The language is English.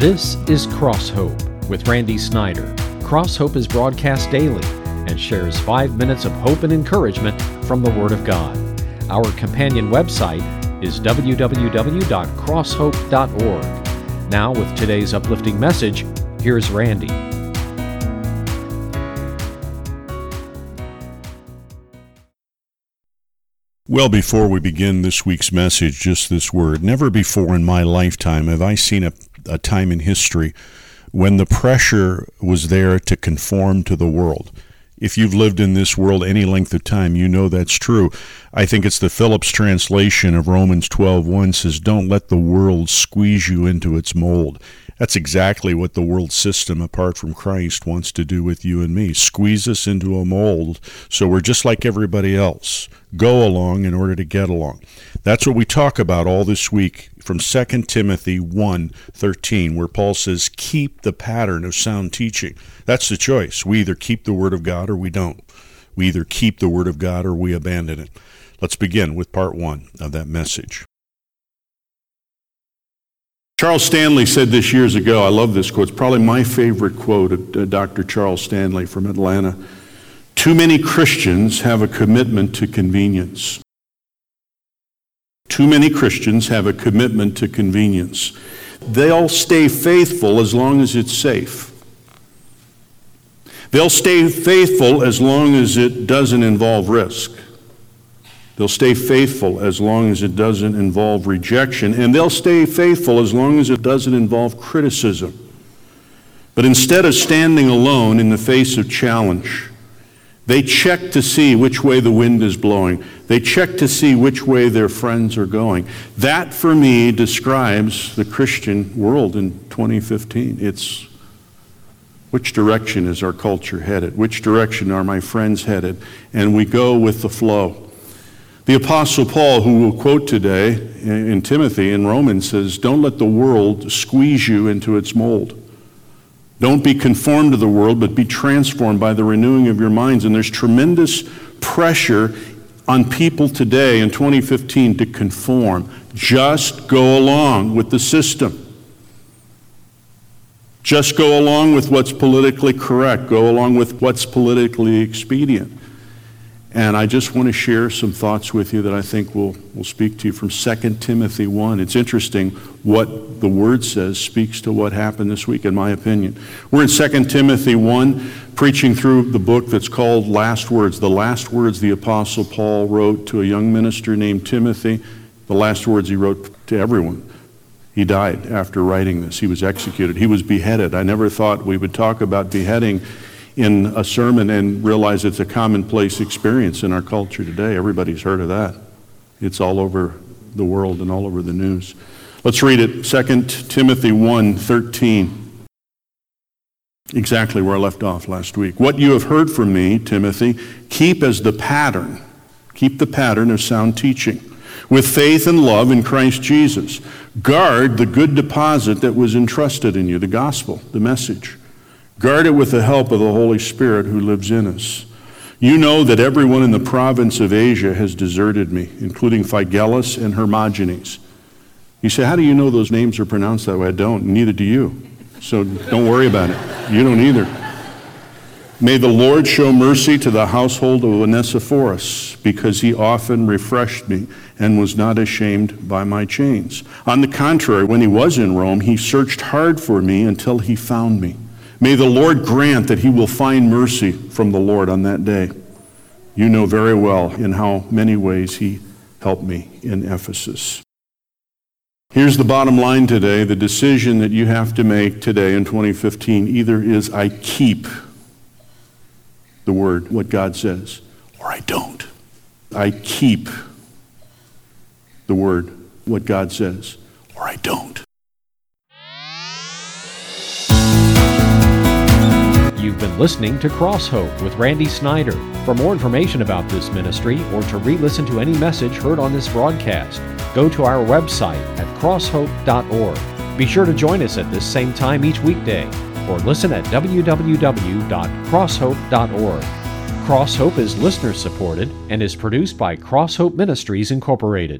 This is Cross Hope with Randy Snyder. Cross Hope is broadcast daily and shares 5 minutes of hope and encouragement from the Word of God. Our companion website is www.crosshope.org. Now, with today's uplifting message, here's Randy. Well, before we begin this week's message, just this word. Never before in my lifetime have I seen a time in history when the pressure was there to conform to the world. If you've lived in this world any length of time, you know that's true. I think it's the Phillips translation of Romans 12:1 says, "Don't let the world squeeze you into its mold." That's exactly what the world system, apart from Christ, wants to do with you and me. Squeeze us into a mold so we're just like everybody else. Go along in order to get along. That's what we talk about all this week from 2 Timothy 1:13, where Paul says, keep the pattern of sound teaching. That's the choice. We either keep the Word of God or we don't. We either keep the Word of God or we abandon it. Let's begin with part one of that message. Charles Stanley said this years ago. I love this quote. It's probably my favorite quote of Dr. Charles Stanley from Atlanta. Too many Christians have a commitment to convenience. Too many Christians have a commitment to convenience. They'll stay faithful as long as it's safe. They'll stay faithful as long as it doesn't involve risk. They'll stay faithful as long as it doesn't involve rejection, and they'll stay faithful as long as it doesn't involve criticism. But instead of standing alone in the face of challenge, they check to see which way the wind is blowing. They check to see which way their friends are going. That, for me, describes the Christian world in 2015. It's which direction is our culture headed? Which direction are my friends headed? And we go with the flow. The Apostle Paul, who we'll quote today in Timothy in Romans, says, don't let the world squeeze you into its mold. Don't be conformed to the world, but be transformed by the renewing of your minds. And there's tremendous pressure on people today in 2015 to conform. Just go along with the system. Just go along with what's politically correct. Go along with what's politically expedient. And I just want to share some thoughts with you that I think will speak to you from 2 Timothy 1. It's interesting what the Word says speaks to what happened this week, in my opinion. We're in 2 Timothy 1, preaching through the book that's called Last Words. The last words the Apostle Paul wrote to a young minister named Timothy. The last words he wrote to everyone. He died after writing this. He was executed. He was beheaded. I never thought we would talk about beheading in a sermon and realize it's a commonplace experience in our culture today. Everybody's heard of that. It's all over the world and all over the news. Let's read it. 2 Timothy 1:13. Exactly where I left off last week. What you have heard from me, Timothy, keep as the pattern. Keep the pattern of sound teaching, with faith and love in Christ Jesus. Guard the good deposit that was entrusted in you, the gospel, the message. Guard it with the help of the Holy Spirit who lives in us. You know that everyone in the province of Asia has deserted me, including Phygellus and Hermogenes. You say, how do you know those names are pronounced that way? I don't, neither do you. So don't worry about it. You don't either. May the Lord show mercy to the household of Onesiphorus, because he often refreshed me and was not ashamed by my chains. On the contrary, when he was in Rome, he searched hard for me until he found me. May the Lord grant that he will find mercy from the Lord on that day. You know very well in how many ways he helped me in Ephesus. Here's the bottom line today. The decision that you have to make today in 2015 either is I keep the word, what God says, or I don't. I keep the word, what God says, or I don't. You've been listening to Cross Hope with Randy Snyder. For more information about this ministry or to re-listen to any message heard on this broadcast, go to our website at crosshope.org. Be sure to join us at this same time each weekday or listen at www.crosshope.org. Cross Hope is listener supported and is produced by Cross Hope Ministries Incorporated.